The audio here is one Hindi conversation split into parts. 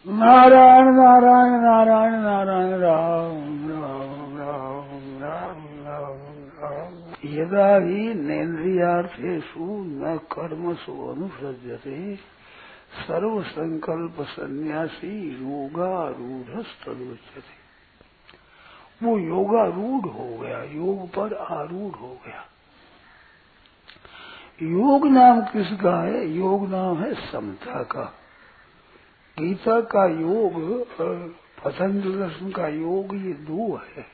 नारायण नारायण नारायण नारायण राम राम राम राम राम राम। यदा हि नेन्द्रियार्थेषु न कर्मसु अनुसृज्यते सर्व संकल्प सन्यासी योगारूढ़स्तदुच्यते। वो योगारूढ़ हो गया, योग पर आरूढ़ हो गया। योग नाम किसका है? योग नाम है समता का। गीता का योग और पतंजलि दर्शन का योग, ये दो है।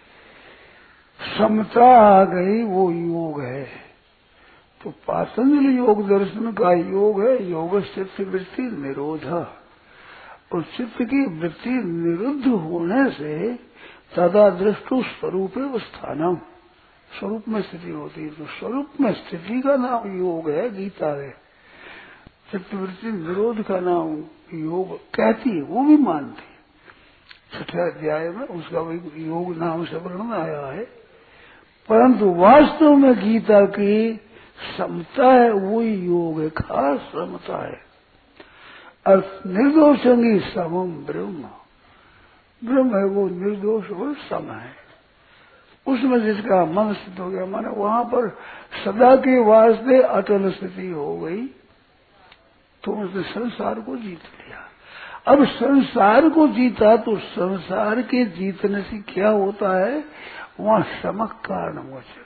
समता आ गई वो योग है। तो पतंजलि योग दर्शन का योग है योग चित्त वृत्ति निरोधा। और चित्त की वृत्ति निरुद्ध होने से तदा दृष्टु स्वरूप स्थानम, स्वरूप में स्थिति होती है। तो स्वरूप में स्थिति का नाम योग है गीता है। चित्तवृत्ति निरोध का नाम योग कहती है, वो भी मानती है। 6ठे अध्याय में उसका भी योग नाम से वर्णन आया है। परंतु वास्तव में गीता की समता है, वही योग है, खास समता है। और निर्दोषंगी समम ब्रह्म, ब्रह्म है वो निर्दोष और सम है। उसमें जिसका मन स्थित हो गया, माने वहां पर सदा के वास्ते अटल स्थिति हो गई, तो उसने संसार को जीत लिया। अब संसार को जीता तो संसार के जीतने से क्या होता है? वहां समक कारण मोचते।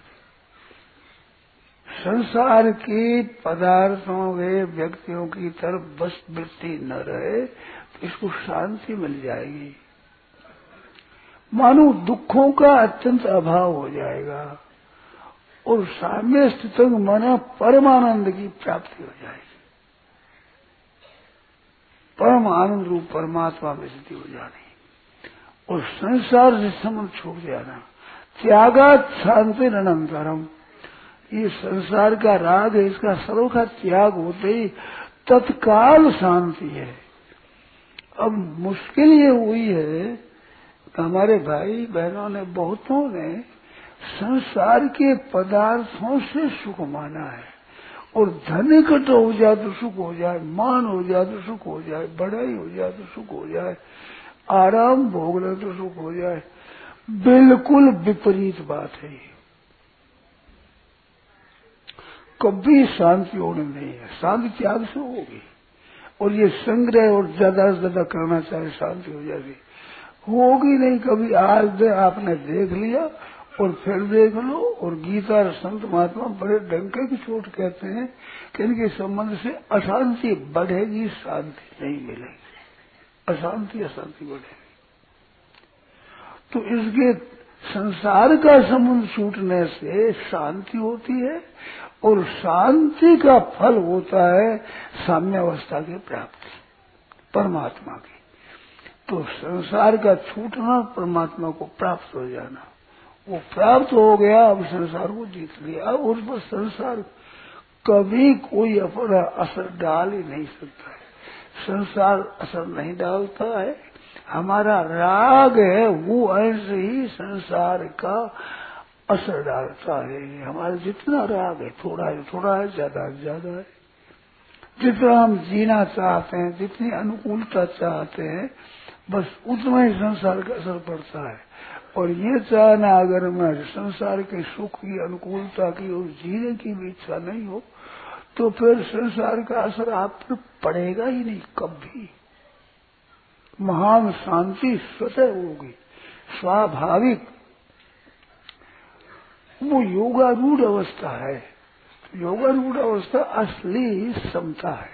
संसार के पदार्थों वे व्यक्तियों की तरफ बस वृत्ति न रहे तो इसको शांति मिल जाएगी। मानो दुखों का अत्यंत अभाव हो जाएगा और साम्य स्थित मन परमानंद की प्राप्ति हो जाएगी। परम आनंद रूप परमात्मा में स्थिति हो जानी और संसार से संबंध छूट जाना। त्यागात शांति अनंतरम, ये संसार का राग है, इसका सर्व का त्याग होते ही तत्काल शांति है। अब मुश्किल ये हुई है, हमारे भाई बहनों ने, बहुतों ने संसार के पदार्थों से सुख माना है। और धन इकट्ठा हो जाए तो सुख हो जाए, मान हो जाए तो सुख हो जाए, बढ़ाई हो जाए तो सुख हो जाए, आराम भोग ले तो सुख हो जाए। बिल्कुल विपरीत बात है। कभी शांति होनी नहीं है। शांति त्याग से होगी। और ये संग्रह और ज्यादा से ज्यादा करना चाहे शांति हो जाएगी, होगी नहीं कभी। आज आपने देख लिया और फिर देख लो। और गीता और संत महात्मा बड़े डंके की चोट कहते हैं कि इनके संबंध से अशांति बढ़ेगी, शांति नहीं मिलेगी। अशांति अशांति बढ़ेगी। तो इसके संसार का संबंध छूटने से शांति होती है और शांति का फल होता है साम्यावस्था की प्राप्ति परमात्मा की। तो संसार का छूटना, परमात्मा को प्राप्त हो जाना, वो प्राप्त हो गया। अब संसार को जीत लिया। अब उस पर संसार कभी कोई अपना असर डाल ही नहीं सकता है। संसार असर नहीं डालता है। हमारा राग है वो ऐसे ही संसार का असर डालता है। हमारा जितना राग है, थोड़ा है थोड़ा है, ज्यादा है ज्यादा है। जितना हम जीना चाहते हैं, जितनी अनुकूलता चाहते हैं, बस उतना ही संसार का असर पड़ता है। और ये चाहना अगर मैं संसार के सुख की, अनुकूलता की और जीने की भी इच्छा नहीं हो, तो फिर संसार का असर आप पर पड़ेगा ही नहीं कभी। महान शांति स्वतः होगी, स्वाभाविक। वो योगारूढ़ अवस्था है। योगारूढ़ अवस्था असली समता है।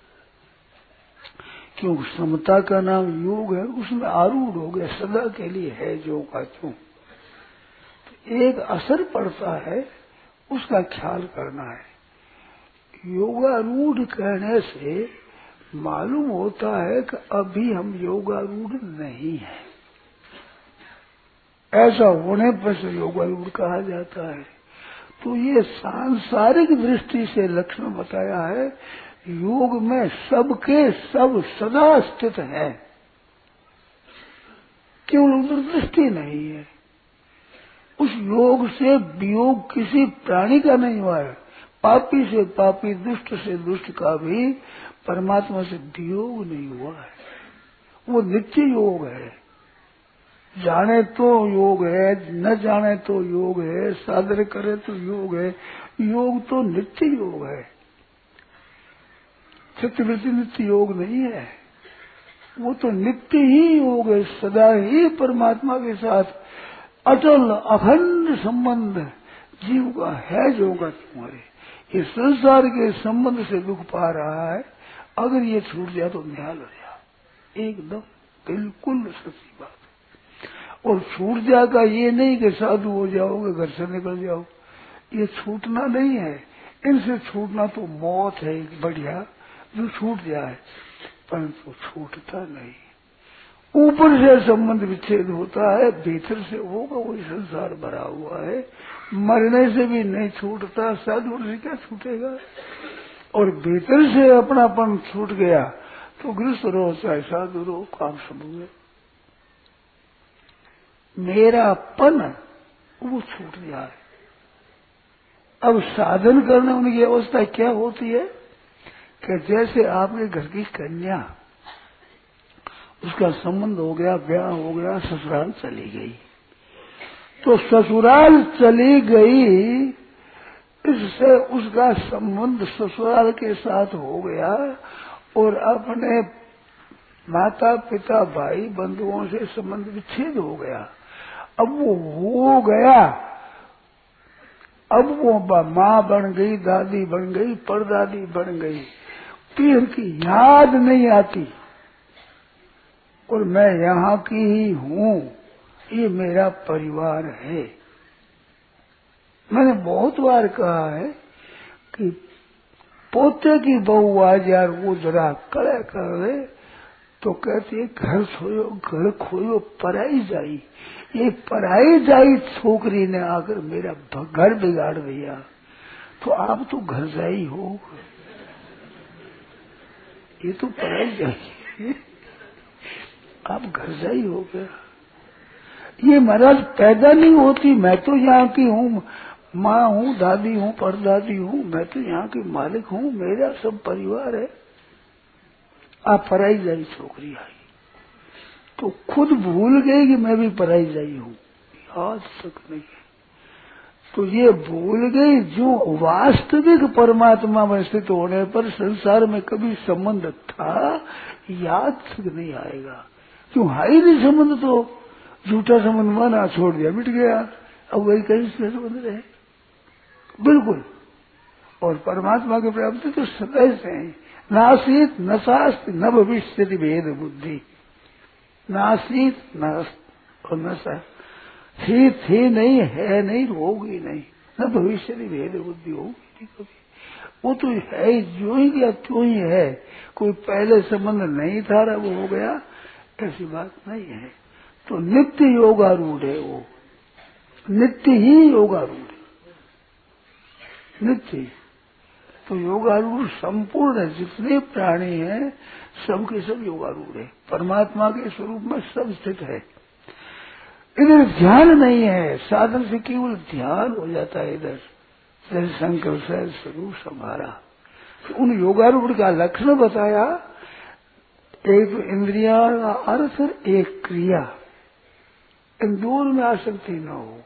क्यों? समता का नाम योग है, उसमें आरूढ़ हो गया, सदा के लिए है जो का त्यों। तो एक असर पड़ता है, उसका ख्याल करना है। योगारूढ़ कहने से मालूम होता है कि अभी हम योगारूढ़ नहीं है। ऐसा होने पर से योगारूढ़ कहा जाता है। तो ये सांसारिक दृष्टि से लक्षण बताया है। योग में सबके सब सदा स्थित है, केवल उधर दृष्टि नहीं है। उस योग से वियोग किसी प्राणी का नहीं हुआ है। पापी से पापी, दुष्ट से दुष्ट का भी परमात्मा से वियोग नहीं हुआ है। वो नित्य योग है। जाने तो योग है, न जाने तो योग है, साधन करे तो योग है। योग तो नित्य योग है। चित्तवृत्ति नित्य योग नहीं है, वो तो नित्य ही योग है। सदा ही परमात्मा के साथ अटल अखंड संबंध जीव का है जो का तुम्हारे। ये संसार के संबंध से दुख पा रहा है, अगर ये छूट जाए तो निहाल हो जाए। एकदम बिल्कुल सच्ची बात है। और छूट जाएगा ये नहीं कि साधु हो जाओगे घर से निकल जाओ, ये छूटना नहीं है। इनसे छूटना तो मौत है एक बढ़िया जो छूट जाए, परंतु छूटता नहीं। ऊपर से संबंध विच्छेद होता है, भीतर से होगा वही संसार भरा हुआ है। मरने से भी नहीं छूटता, साधु से क्या छूटेगा। और भीतर से अपनापन छूट गया तो गृहस्थ रहो चाहे साधु रहो, काम समझे। मेरापन वो छूट जाए। अब साधन करने उनकी अवस्था क्या होती है कि जैसे आपके घर की कन्या, उसका संबंध हो गया, ब्याह हो गया, ससुराल चली गई, तो ससुराल चली गई, इससे उसका संबंध ससुराल के साथ हो गया और अपने माता पिता भाई बंधुओं से संबंध विच्छेद हो गया। अब वो हो गया, अब वो माँ बन गई, दादी बन गई, परदादी बन गई, पीर की याद नहीं आती और मैं यहाँ की ही हूँ, ये मेरा परिवार है। मैंने बहुत बार कहा है कि पोते की बहू आज यार वो जरा कड़े कर दे तो कहती है घर खोयो पराई जाई। ये पराई जाई छोकरी ने आकर मेरा घर बिगाड़ दिया, तो आप तो घर जाई हो, ये तो पराई जाई, आप घर जाई हो गया। ये महाराज पैदा नहीं होती, मैं तो यहाँ की हूँ, माँ हूँ, दादी हूँ, परदादी हूँ, मैं तो यहाँ की मालिक हूँ, मेरा सब परिवार है। आप पराई जाई छोकरी आई तो खुद भूल गई कि मैं भी पराई जाई हूँ, याद तक नहीं। तो ये भूल गई जो वास्तविक परमात्मा में स्थित होने पर संसार में कभी संबंध था, याद तक नहीं आएगा। क्यों है ही नहीं संबंध, तो झूठा संबंध माना, छोड़ दिया, मिट गया, अब वही कहीं से संबंध रहे बिल्कुल। और परमात्मा के प्राप्ति तो सदैव से है। नासीत न शास्त्र न भविष्य भेद बुद्धि, नासीत न और न थी नहीं, है नहीं, होगी नहीं, न भविष्य भेद बुद्धि होगी नहीं कभी। वो तो है जो ही गया क्यों ही है, कोई पहले संबंध नहीं था वो हो गया, ऐसी बात नहीं है। तो नित्य योगारूढ़ है, वो नित्य ही योगारूढ़ है, नित्य। तो योगारूढ़ संपूर्ण है, जितने प्राणी हैं सबके सब योगारूढ़ है, परमात्मा के स्वरूप में सब स्थित है। इधर ध्यान नहीं है, साधन से केवल ध्यान हो जाता है। इधर जैसे शंकर सहज स्वरूप संभारा, तो उन योगारूढ़ का लक्षण बताया, एक तो इंद्रिया का अर्थ, एक क्रिया, इन दोनों में आसक्ति न हो।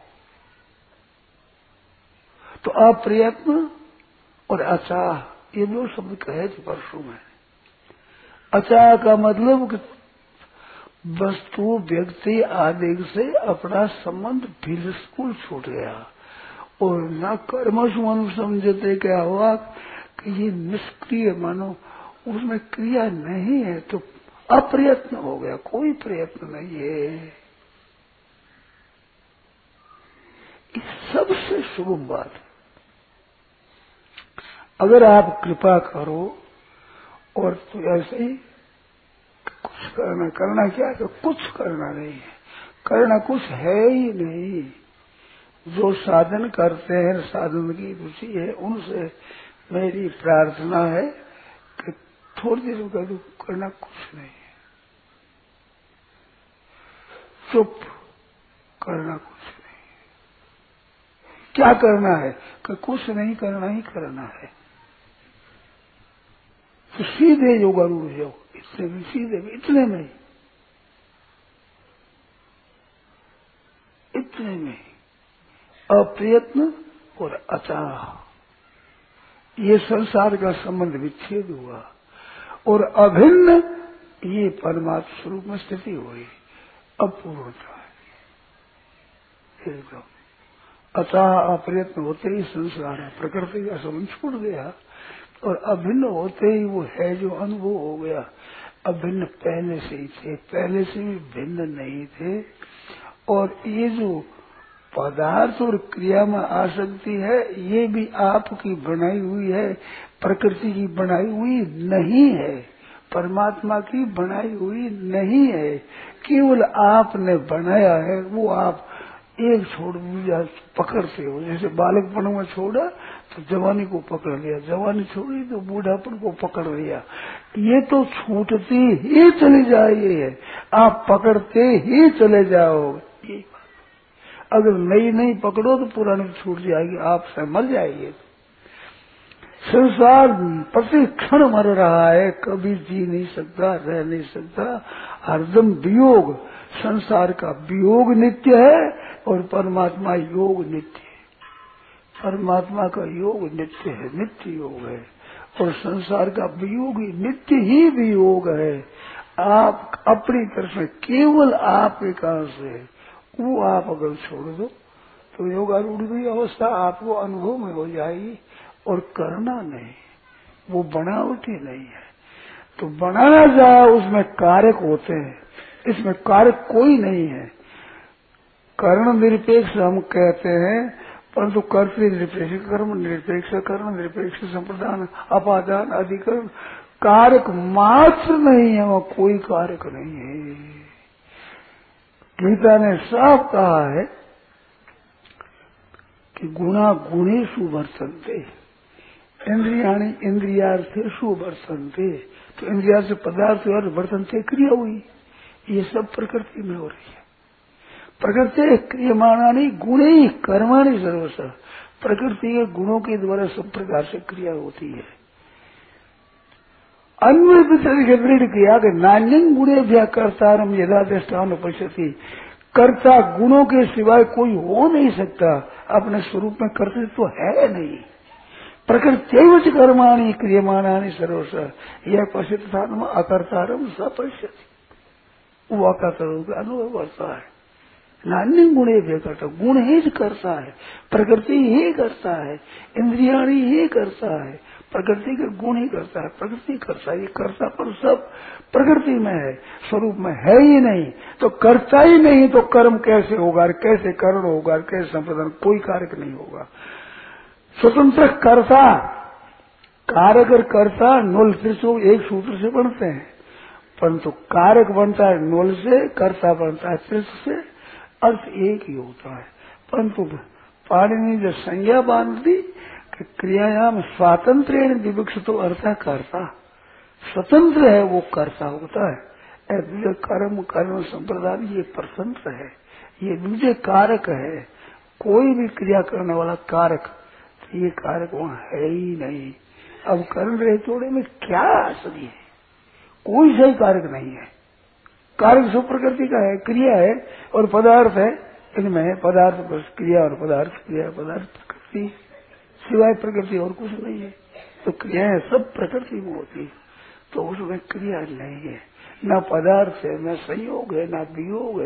तो अप्रयत्न और अचाह, ये दो शब्द कहे थे परसों में। अचाह का मतलब कि वस्तु व्यक्ति आदि से अपना संबंध बिल्कुल छूट गया, और न कर्मसु समझते क्या हुआ कि ये निष्क्रिय मानो, उसमें क्रिया नहीं है, तो अप्रयत्न हो गया, कोई प्रयत्न नहीं है। सबसे शुभ बात, अगर आप कृपा करो और तो ऐसे ही कुछ करना क्या है, तो कुछ करना नहीं है, करना कुछ है ही नहीं। जो साधन करते हैं, साधन की रुचि है, उनसे मेरी प्रार्थना है कि थोड़ी देर कर दो, करना कुछ नहीं है, चुप, करना कुछ नहीं। क्या करना है कि कुछ नहीं करना ही करना है, तो सीधे योगारूढ़ जाओ, इससे भी सीधे भी, इतने में इतने में अप्रयत्न और अचाह ये संसार का संबंध विच्छेद हुआ और अभिन्न ये परमात्मा स्वरूप में स्थिति हुई। अपूर्णता है एकदम। अतः अप्रयत्न होते ही संसार प्रकृति का संबंध छूट गया और अभिन्न होते ही वो है जो अनुभव हो गया। अभिन्न पहले से ही थे, पहले से भी भिन्न नहीं थे। और ये जो पदार्थ और क्रिया में आसक्ति है ये भी आपकी बनाई हुई है, प्रकृति की बनाई हुई नहीं है, परमात्मा की बनाई हुई नहीं है, केवल आपने बनाया है। वो आप एक छोड़ दिया पकड़ते हो, जैसे बालकपन में छोड़ा तो जवानी को पकड़ लिया, जवानी छोड़ी तो बूढ़ापन को पकड़ लिया। ये तो छूटती ही चली जाइए, आप पकड़ते ही चले जाओगे। अगर नई नहीं पकड़ो तो पुरानी छूट जाएगी, आपसे मर जाएगी। संसार प्रति क्षण मर रहा है, कभी जी नहीं सकता, रह नहीं सकता, हरदम वियोग। संसार का वियोग नित्य है और परमात्मा योग नित्य है। परमात्मा का योग नित्य है, नित्य योग है, और संसार का वियोग नित्य ही वियोग है। आप अपनी तरफ से केवल आपके कारण से वो आप अगर छोड़ दो तो योगारूढ़ की अवस्था आपको अनुभव में हो जाएगी। और करना नहीं, वो बनावटी नहीं है। तो बनाना जाए उसमें कारक होते हैं, इसमें कारक कोई नहीं है। कर्ण निरपेक्ष हम कहते हैं, परंतु कर्तृ निरपेक्ष, कर्म निरपेक्ष, कर्म निरपेक्ष, संप्रदान, अपादान, अधिकरण, कारक मात्र नहीं है, वो कोई कारक नहीं है। गीता ने साफ कहा है कि गुणा गुणेषु वर्तन्ते, इंद्रियाणि इंद्रियार्थेषु वर्तन्ते। तो इंद्रिया से पदार्थ और वर्तन्ते क्रिया हुई, ये सब प्रकृति में हो रही है। प्रकृति क्रियमाणानि गुणे कर्माणि सर्वश, प्रकृति के गुणों के द्वारा सब प्रकार से क्रिया होती है। अन्य दृढ़ किया कि नान्यं गुणे भ्या कर्तारम यदा दृष्टान पश्यति, कर्ता गुणों के सिवाय कोई हो नहीं सकता, अपने स्वरूप में कर्तृत्व तो है नहीं। प्रकृत्यैव च कर्माणि क्रियमाणानि सर्वश यह पश्यति अकर्तारम स पश्यति, वो अकर्ता का अनुभव करता है। नान्य गुणे भ्या करता, गुण ही करता है, प्रकृति ही करता है, इंद्रियाणी ही करता है, प्रकृति के गुण ही करता है, प्रकृति करता है। ये करता पर सब प्रकृति में है, स्वरूप में है ही नहीं। तो करता ही नहीं तो कर्म कैसे होगा, कैसे कर्ण होगा, कैसे संप्रदान, कोई कारक नहीं होगा। स्वतंत्र कर्ता, कारक और कर्ता नूल त्रिशूल एक सूत्र से बनते हैं, परंतु कारक बनता है नूल से, कर्ता बनता है त्रिशूल से, अर्थ एक ही होता है। परंतु पाणिनि जो संज्ञा बांध दी कि क्रियायाम स्वातंत्र्येण विवक्षितो अर्थ कर्ता, स्वतंत्र है वो कर्ता होता है। कर्म कर्म संप्रदान ये परतंत्र है, ये दूसरे कारक है। कोई भी क्रिया करने वाला कारक, ये कारक वहाँ है ही नहीं। अब कर्म रहे जोड़े में क्या असली है, कोई सही कारक नहीं है। कारक सब प्रकृति का है, क्रिया है और पदार्थ है, इनमें है पदार्थ बस, क्रिया और पदार्थ, क्रिया पदार्थ प्रकृति, सिवाय प्रकृति और कुछ नहीं है। तो क्रियाएं सब प्रकृति में होती है, तो उसमें क्रिया नहीं है, न पदार्थ है, न संयोग है, न वियोग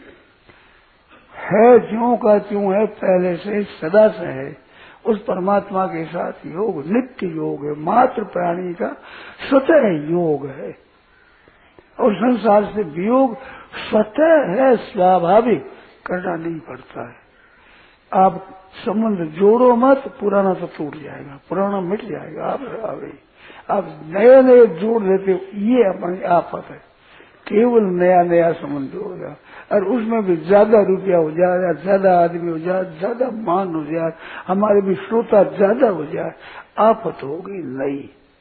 है ज्यों का त्यों है, पहले से सदा से है। उस परमात्मा के साथ योग नित्य योग है, मात्र प्राणी का स्वतः योग है। और संसार से वियोग स्वतः है, स्वाभाविक, करना नहीं पड़ता है। आप संबंध जोड़ो मत, पुराना तो टूट जाएगा, पुराना मिट जाएगा। आप नए नए जोड़ देते हो, ये अपनी आफत है। केवल नया नया संबंध जोड़ेगा और उसमें भी ज्यादा रुपया हो जाए, ज्यादा आदमी हो जाए, ज्यादा मान हो जाए, हमारे भी श्रोता ज्यादा हो जाए, आफत होगी नई।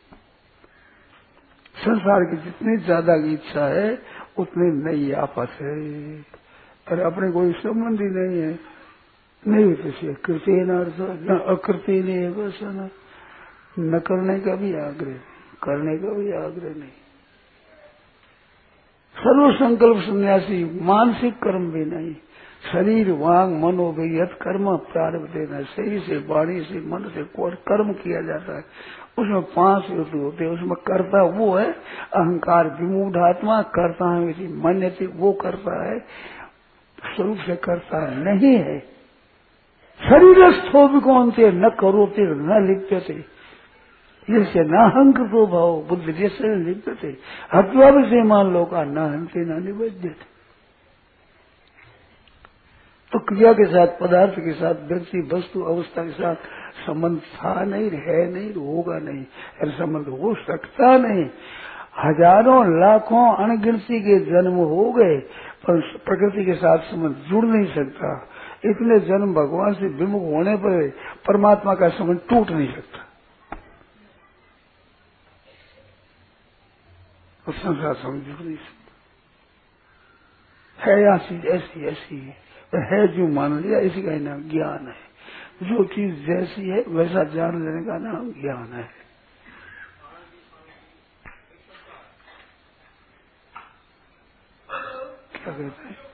संसार की जितनी ज्यादा इच्छा है उतनी नई आफत है। और अपने कोई संबंध ही नहीं है, नहीं किसी कृत्य न अकृत्य नहीं, बस न करने का भी आग्रह, करने का भी आग्रह नहीं। सर्व संकल्प सन्यासी, मानसिक कर्म भी नहीं, शरीर वांग मनोवियत कर्म प्रारब्ध देना, शरीर से वाणी से मन से कर्म किया जाता है। उसमें 5 हेतु होते हैं। उसमें कर्ता वो है अहंकार विमूढ़ आत्मा, कर्ता है किसी मान्यते वो करता है, स्वरूप से करता नहीं है। शरीरस्थो भी कौन थे न करोते न लिप्यते थे, जैसे न हंकृतो भाव बुद्धि जैसे लिप्त थे, हत्वा भी से मान लो का न हंसे न निबद्ध थे। तो क्रिया के साथ, पदार्थ के साथ, व्यक्ति वस्तु अवस्था के साथ संबंध था नहीं, है नहीं, होगा नहीं, और संबंध हो सकता नहीं। हजारों लाखों अनगिनती के जन्म हो गए पर प्रकृति के साथ संबंध जुड़ नहीं सकता। इतने जन्म भगवान से विमुख होने पर परमात्मा का संबंध टूट नहीं सकता। उस संसार संबंध जुड़ नहीं सकता। है या चीज ऐसी ऐसी है जो मान लिया, इसी का नाम ज्ञान है। जो चीज जैसी है वैसा जान लेने का नाम ज्ञान है। क्या कहते हैं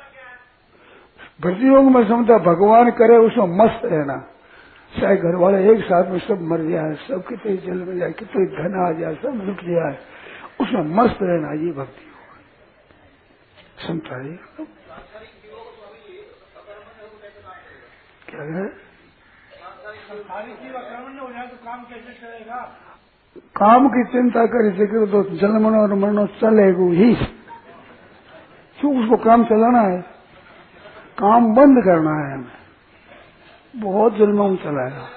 भक्ति योग में समझता भगवान करे उसमें मस्त रहना, चाहे घर वाले एक साथ में सब मर जाए, सब कितने जल में जाए, कितने धन आ जाए, सब लुट जाए, उसमें मस्त रहना, ये भक्ति योग समझता है। क्या है काम कैसे चलेगा? काम की चिंता करे तो जन्म और मरण चलेगा ही, क्यों उसको काम चलाना है? काम बंद करना है हमें। बहुत जन्मों में चलाएगा,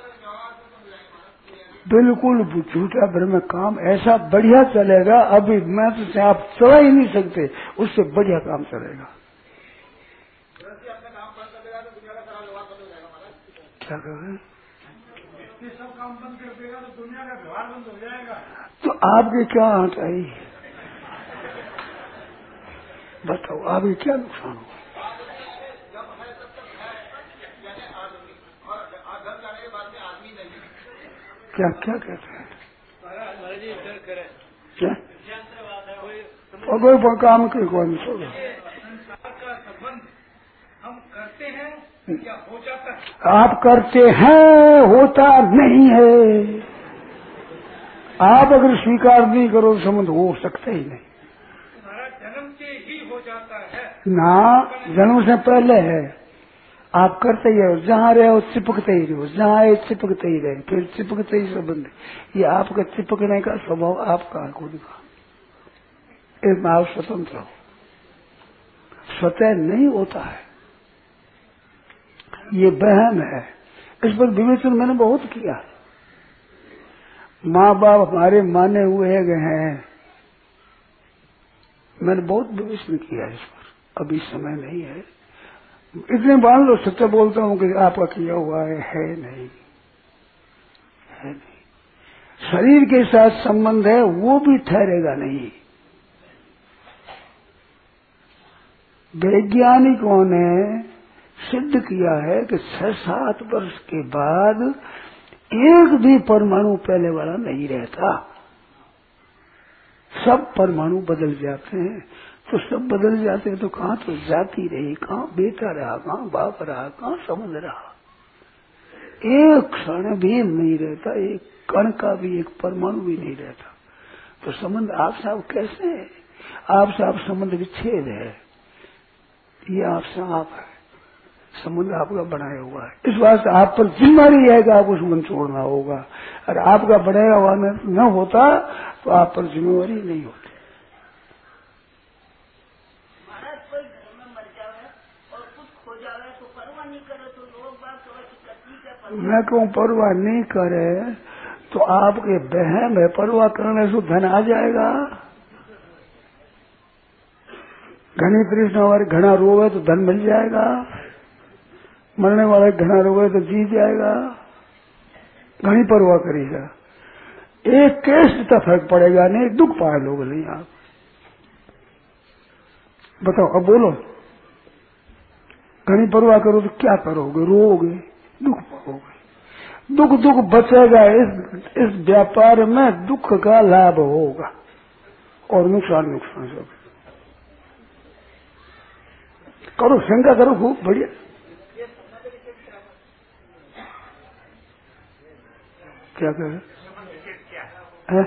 बिल्कुल झूठा भ्रम काम ऐसा बढ़िया चलेगा। अभी मैं तो आप चला ही नहीं सकते, उससे बढ़िया काम चलेगा। क्या कर रहे हैं? सब काम बंद कर देगा तो दुनिया का व्यवहार बंद हो जाएगा। तो आपकी क्या आंट आई? बताओ आपकी क्या नुकसान हो? क्या क्या कहते हैं? क्या कोई काम के कौन छोड़ो, हम करते हैं क्या हो जाता है? आप करते हैं, होता नहीं है। आप अगर स्वीकार नहीं करो तो संबंध हो सकता ही नहीं। हमारा जन्म से ही हो जाता है ना, जन्म से पहले है। आप करते ही रहो, जहाँ रहे हो चिपकते ही रहो, जहाँ आए चिपकते ही रहे, फिर चिपकते ही संबंध। ये आपका चिपकने का स्वभाव आपका खुद का, इसमें आप स्वतंत्र हो। स्वतः नहीं होता है, ये वहम है। इस पर विवेचन मैंने बहुत किया। माँ बाप हमारे माने हुए हैं, मैंने बहुत विवेचन किया इस पर। अभी समय नहीं है, इतने मान लो सत्य बोलता हूँ कि आपका किया हुआ है नहीं, है नहीं। शरीर के साथ संबंध है वो भी ठहरेगा नहीं। वैज्ञानिकों ने सिद्ध किया है कि 6-7 वर्ष के बाद एक भी परमाणु पहले वाला नहीं रहता, सब परमाणु बदल जाते हैं। तो सब बदल जाते हैं तो कहाँ तो जाति रही, कहाँ बेटा रहा, कहाँ बाप रहा, कहाँ संबंध रहा। एक क्षण भी नहीं रहता, एक कण का भी, एक परमाणु भी नहीं रहता। तो संबंध आपसे आप कैसे है? आपसे आप संबंध विच्छेद है, ये आपसे आप है, संबंध आपका बनाया हुआ है। इस वास्ते आप पर जिम्मेदारी है कि आपको संबंध छोड़ना होगा। अगर आपका बनाया हुआ न होता तो आप पर जिम्मेवारी नहीं होती। कोई घर में मर जावे और कुछ खो जावे तो परवाह नहीं करे तो लोग बात मैं कहूँ परवाह नहीं करे तो आपके बहन है, परवाह करने से धन आ जाएगा। घनी तृष्णा वाले घना रोवे तो धन मिल जाएगा, मरने वाले घना रोवे तो जी जाएगा। घनी परवाह करेगा, एक केस जितना फर्क पड़ेगा नहीं, दुख पाए लोग नहीं। आप बताओ, अब बोलो, घनी परवाह करो तो क्या करोगे? रोओगे, दुख पाओगे। दुख दुख बचेगा। इस व्यापार में दुख का लाभ होगा और नुकसान नुकसान सब। करो, शंका करो, खूब बढ़िया। क्या कह रहे हैं?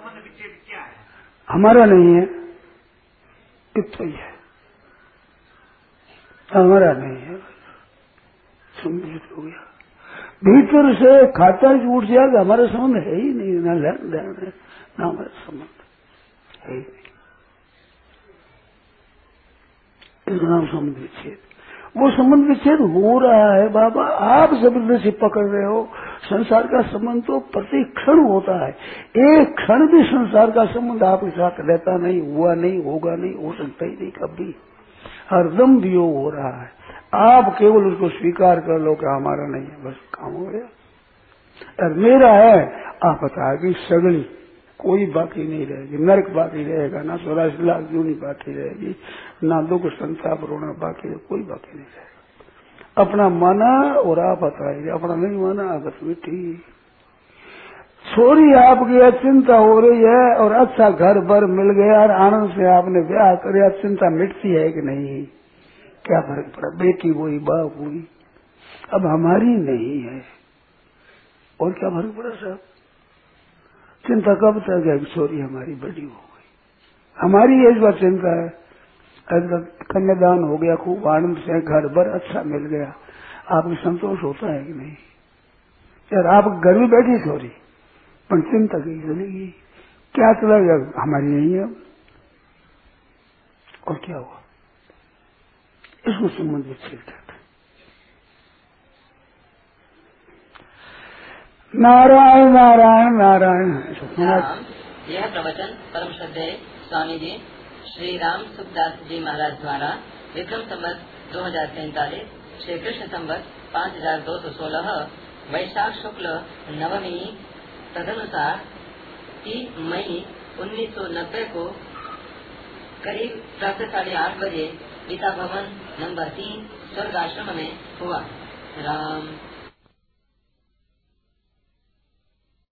हमारा नहीं है, कितना ही है, हमारा नहीं है, सम्मिलित हो गया। भीतर से खाता उठ जाएगा, हमारा संबंध है ही नहीं, ना लेन देन है, ना हमारा संबंध है ही नहीं। इसका नाम संबंध विच्छेद। वो संबंध विच्छेद हो रहा है बाबा, आप जबरदस्ती पकड़ रहे हो। संसार का संबंध तो प्रति क्षण होता है, एक क्षण भी संसार का संबंध आपके साथ रहता नहीं, हुआ नहीं, होगा नहीं, हो सकता ही नहीं कभी। हरदम वियोग हो रहा है, आप केवल उसको स्वीकार कर लो कि हमारा नहीं है, बस काम हो गया। और मेरा है, आप बता कि सगली कोई बाकी नहीं रहेगी, नरक बाकी रहेगा, ना 84 लाख जूनी बाकी रहेगी, ना दुख संताप रोना बाकी है, कोई बाकी नहीं रहेगा। अपना माना और आप बताइए, अपना नहीं माना बस मिट्टी। छोरी आपकी चिंता हो रही है और अच्छा घर भर मिल गया और आनंद से आपने ब्याह कर, चिंता मिटती है कि नहीं? क्या फर्क पड़ा, बेटी हुई, बाप हुई, अब हमारी नहीं है और क्या फर्क पड़ा साहब? चिंता कब तक है? छोरी हमारी बड़ी हो गई, हमारी इस बार चिंता है। कन्यादान हो गया, खूब आनंद से घर भर अच्छा मिल गया, आपको संतोष होता है कि नहीं? यार आप घर में बैठी छोरी, पर चिंता की चलेगी, क्या चला गया, हमारी नहीं है और क्या हुआ? इसको संबंध विच्छेद कहते हैं। नारायण नारायण नारायण। यह प्रवचन परम श्रद्धेय स्वामी जी श्री राम सुखदास जी महाराज द्वारा विक्रम संवत 2043 श्री कृष्ण संवत 5216 वैशाख शुक्ल नवमी तदनुसार 3 मई 1990 को करीब प्रातः 8:30 बजे गीता भवन नंबर 3 स्वर्ग आश्रम में हुआ। राम